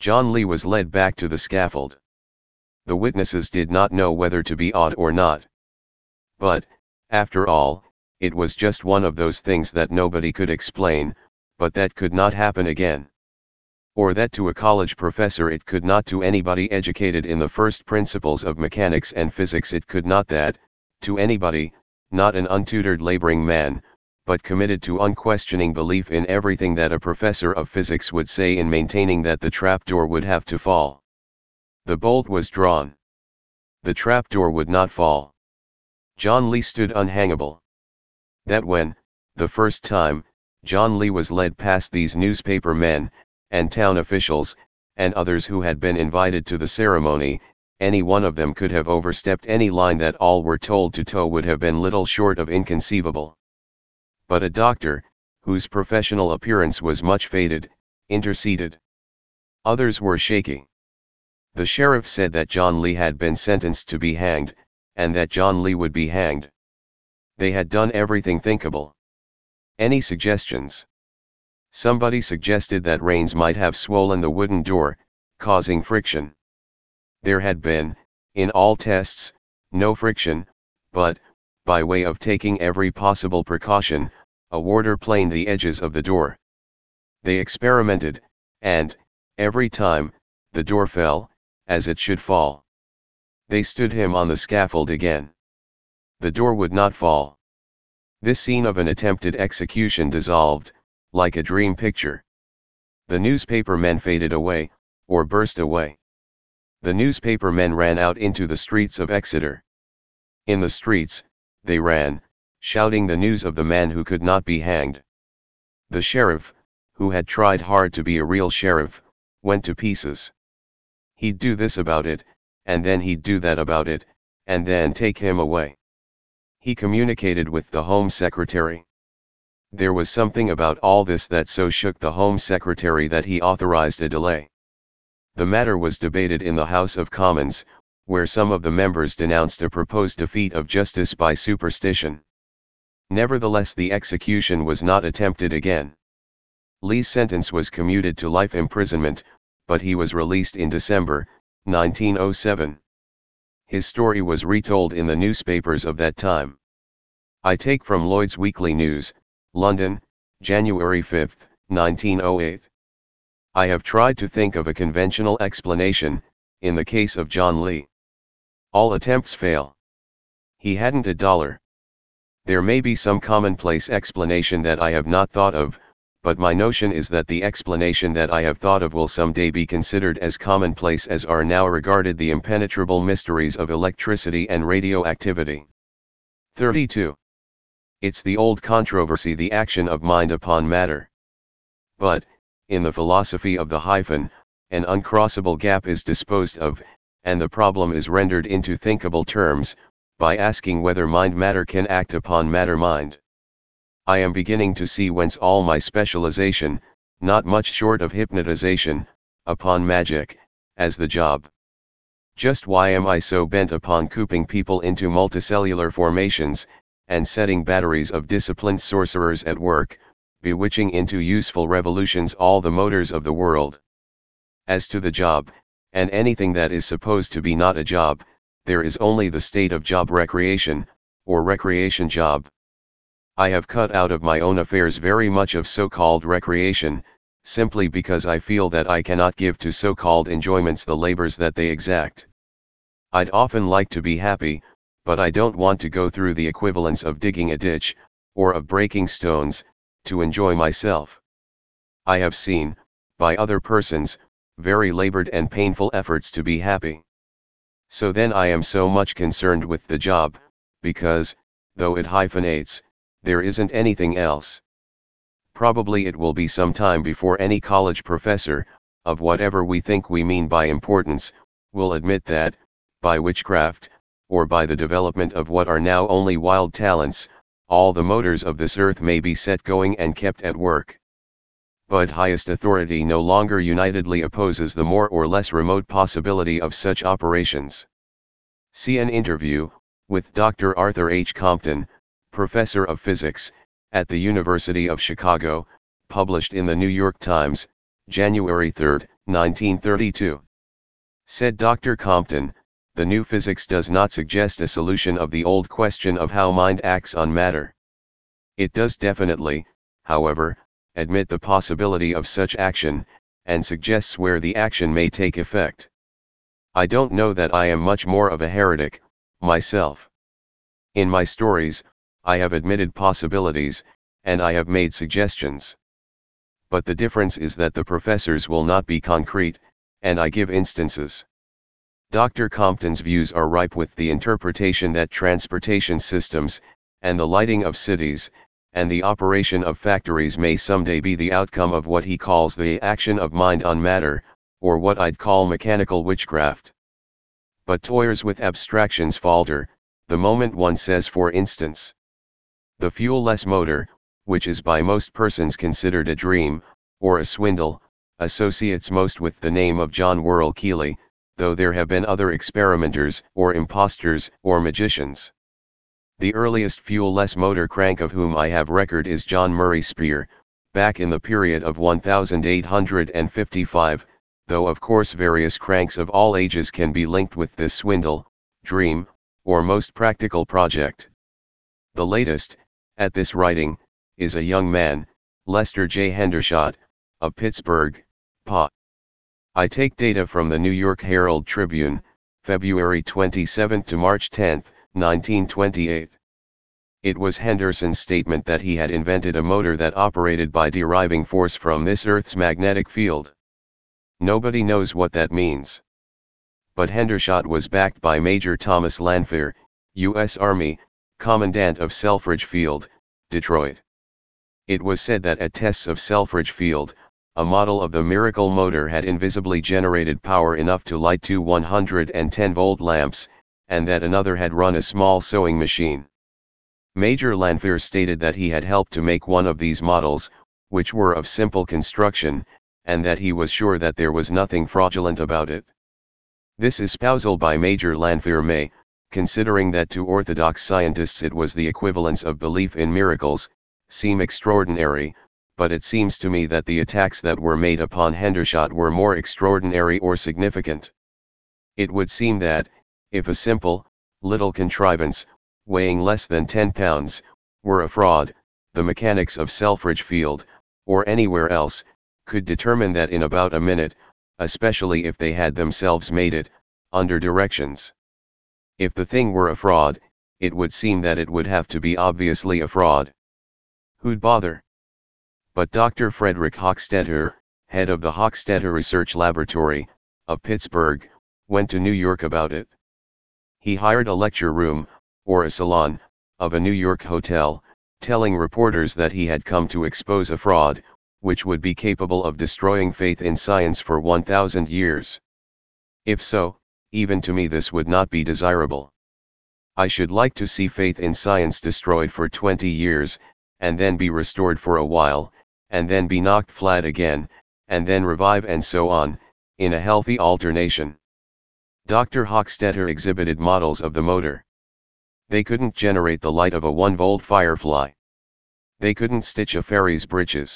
John Lee was led back to the scaffold. The witnesses did not know whether to be awed or not. But, after all, it was just one of those things that nobody could explain, but that could not happen again. Or that to a college professor it could not, to anybody educated in the first principles of mechanics and physics it could not, that, to anybody, not an untutored laboring man, but committed to unquestioning belief in everything that a professor of physics would say, in maintaining that the trapdoor would have to fall. The bolt was drawn. The trapdoor would not fall. John Lee stood unhangable. That when, the first time, John Lee was led past these newspaper men, and town officials, and others who had been invited to the ceremony, any one of them could have overstepped any line that all were told to toe would have been little short of inconceivable. But a doctor, whose professional appearance was much faded, interceded. Others were shaky. The sheriff said that John Lee had been sentenced to be hanged, and that John Lee would be hanged. They had done everything thinkable. Any suggestions? Somebody suggested that rains might have swollen the wooden door, causing friction. There had been, in all tests, no friction, but, by way of taking every possible precaution, a warder planed the edges of the door. They experimented, and, every time, the door fell, as it should fall. They stood him on the scaffold again. The door would not fall. This scene of an attempted execution dissolved, like a dream picture. The newspaper men faded away, or burst away. The newspaper men ran out into the streets of Exeter. In the streets, they ran, shouting the news of the man who could not be hanged. The sheriff, who had tried hard to be a real sheriff, went to pieces. He'd do this about it, and then he'd do that about it, and then take him away. He communicated with the Home Secretary. There was something about all this that so shook the Home Secretary that he authorized a delay. The matter was debated in the House of Commons, where some of the members denounced a proposed defeat of justice by superstition. Nevertheless, the execution was not attempted again. Lee's sentence was commuted to life imprisonment, but he was released in December, 1907. His story was retold in the newspapers of that time. I take from Lloyd's Weekly News, London, January 5, 1908. I have tried to think of a conventional explanation, in the case of John Lee. All attempts fail. He hadn't a dollar. There may be some commonplace explanation that I have not thought of, but my notion is that the explanation that I have thought of will someday be considered as commonplace as are now regarded the impenetrable mysteries of electricity and radioactivity. 32. It's the old controversy, the action of mind upon matter. But, in the philosophy of the hyphen, an uncrossable gap is disposed of, and the problem is rendered into thinkable terms, by asking whether mind-matter can act upon matter-mind. I am beginning to see whence all my specialization, not much short of hypnotization, upon magic, as the job. Just why am I so bent upon cooping people into multicellular formations, and setting batteries of disciplined sorcerers at work, bewitching into useful revolutions all the motors of the world? As to the job, and anything that is supposed to be not a job, there is only the state of job recreation, or recreation job. I have cut out of my own affairs very much of so-called recreation, simply because I feel that I cannot give to so-called enjoyments the labors that they exact. I'd often like to be happy, but I don't want to go through the equivalence of digging a ditch, or of breaking stones, to enjoy myself. I have seen, by other persons, very labored and painful efforts to be happy. So then I am so much concerned with the job, because, though it hyphenates, there isn't anything else. Probably it will be some time before any college professor, of whatever we think we mean by importance, will admit that, by witchcraft, or by the development of what are now only wild talents, all the motors of this earth may be set going and kept at work. But highest authority no longer unitedly opposes the more or less remote possibility of such operations. See an interview, with Dr. Arthur H. Compton, professor of physics, at the University of Chicago, published in the New York Times, January 3, 1932. Said Dr. Compton, the new physics does not suggest a solution of the old question of how mind acts on matter. It does definitely, however, admit the possibility of such action, and suggests where the action may take effect. I don't know that I am much more of a heretic, myself. In my stories, I have admitted possibilities, and I have made suggestions. But the difference is that the professors will not be concrete, and I give instances. Dr. Compton's views are ripe with the interpretation that transportation systems, and the lighting of cities, and the operation of factories may someday be the outcome of what he calls the action of mind on matter, or what I'd call mechanical witchcraft. But toyers with abstractions falter, the moment one says, for instance, the fuel-less motor, which is by most persons considered a dream, or a swindle, associates most with the name of John Worrell Keely, though there have been other experimenters, or impostors, or magicians. The earliest fuel-less motor crank of whom I have record is John Murray Spear, back in the period of 1855, though of course various cranks of all ages can be linked with this swindle, dream, or most practical project. The latest, at this writing, is a young man, Lester J. Hendershot, of Pittsburgh, PA. I take data from the New York Herald Tribune, February 27 to March 10, 1928. It was Henderson's statement that he had invented a motor that operated by deriving force from this Earth's magnetic field. Nobody knows what that means. But Hendershot was backed by Major Thomas Lanphier, U.S. Army, Commandant of Selfridge Field, Detroit. It was said that at tests of Selfridge Field, a model of the miracle motor had invisibly generated power enough to light two 110-volt lamps, and that another had run a small sewing machine. Major Lanphier stated that he had helped to make one of these models, which were of simple construction, and that he was sure that there was nothing fraudulent about it. This espousal by Major Lanphier may, considering that to orthodox scientists it was the equivalence of belief in miracles, seem extraordinary, but it seems to me that the attacks that were made upon Hendershot were more extraordinary or significant. It would seem that, if a simple, little contrivance, weighing less than 10 pounds, were a fraud, the mechanics of Selfridge Field, or anywhere else, could determine that in about a minute, especially if they had themselves made it, under directions. If the thing were a fraud, it would seem that it would have to be obviously a fraud. Who'd bother? But Dr. Frederick Hochstetter, head of the Hochstetter Research Laboratory, of Pittsburgh, went to New York about it. He hired a lecture room, or a salon, of a New York hotel, telling reporters that he had come to expose a fraud, which would be capable of destroying faith in science for 1,000 years. If so, even to me this would not be desirable. I should like to see faith in science destroyed for 20 years, and then be restored for a while, and then be knocked flat again, and then revive, and so on, in a healthy alternation. Dr. Hochstetter exhibited models of the motor. They couldn't generate the light of a 1-volt firefly. They couldn't stitch a fairy's breeches.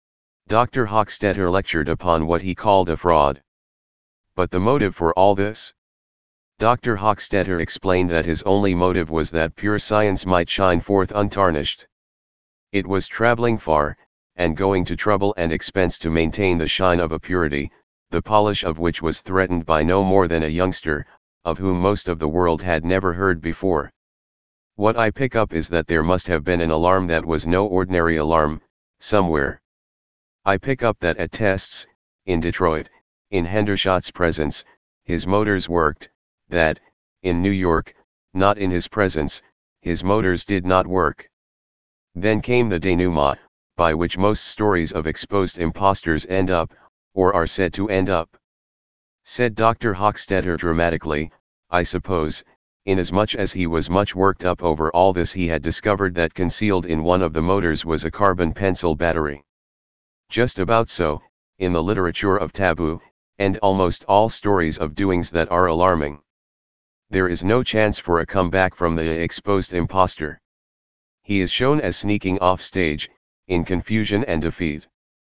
Dr. Hochstetter lectured upon what he called a fraud. But the motive for all this? Dr. Hochstetter explained that his only motive was that pure science might shine forth untarnished. It was traveling far, and going to trouble and expense to maintain the shine of a purity, the polish of which was threatened by no more than a youngster, of whom most of the world had never heard before. What I pick up is that there must have been an alarm that was no ordinary alarm, somewhere. I pick up that at tests, in Detroit, in Hendershot's presence, his motors worked, that, in New York, not in his presence, his motors did not work. Then came the denouement, by which most stories of exposed impostors end up, or are said to end up. Said Dr. Hochstetter dramatically, I suppose, inasmuch as he was much worked up over all this, he had discovered that concealed in one of the motors was a carbon pencil battery. Just about so, in the literature of taboo, end almost all stories of doings that are alarming. There is no chance for a comeback from the exposed impostor. He is shown as sneaking off stage, in confusion and defeat.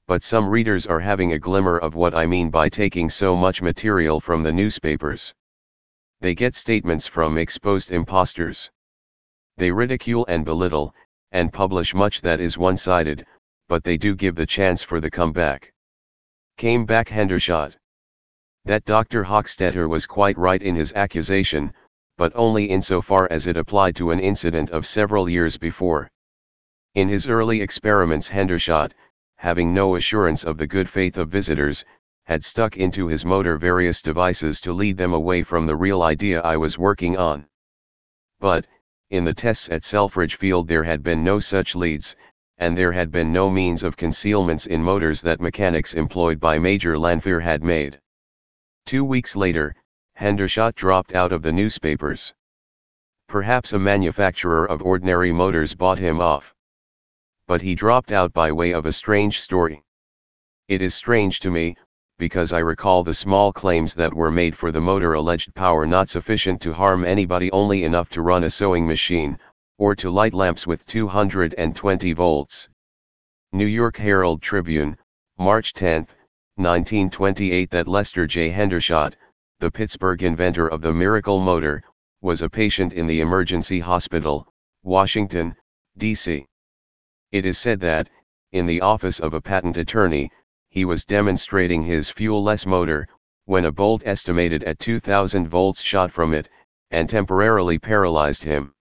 but some readers are having a glimmer of what I mean by taking so much material from the newspapers. They get statements from exposed imposters. They ridicule and belittle, and publish much that is one-sided, but they do give the chance for the comeback. Came back Hendershot. That Dr. Hochstetter was quite right in his accusation, but only insofar as it applied to an incident of several years before. In his early experiments Hendershot, having no assurance of the good faith of visitors, had stuck into his motor various devices to lead them away from the real idea I was working on. But, in the tests at Selfridge Field there had been no such leads, and there had been no means of concealments in motors that mechanics employed by Major Lanfear had made. 2 weeks later, Hendershot dropped out of the newspapers. Perhaps a manufacturer of ordinary motors bought him off. But he dropped out by way of a strange story. It is strange to me, because I recall the small claims that were made for the motor: alleged power not sufficient to harm anybody, only enough to run a sewing machine, or to light lamps with 220 volts. New York Herald Tribune, March 10, 1928. That Lester J. Hendershot, the Pittsburgh inventor of the miracle motor, was a patient in the emergency hospital, Washington, D.C. It is said that, in the office of a patent attorney, he was demonstrating his fuel-less motor, when a bolt estimated at 2000 volts shot from it, and temporarily paralyzed him.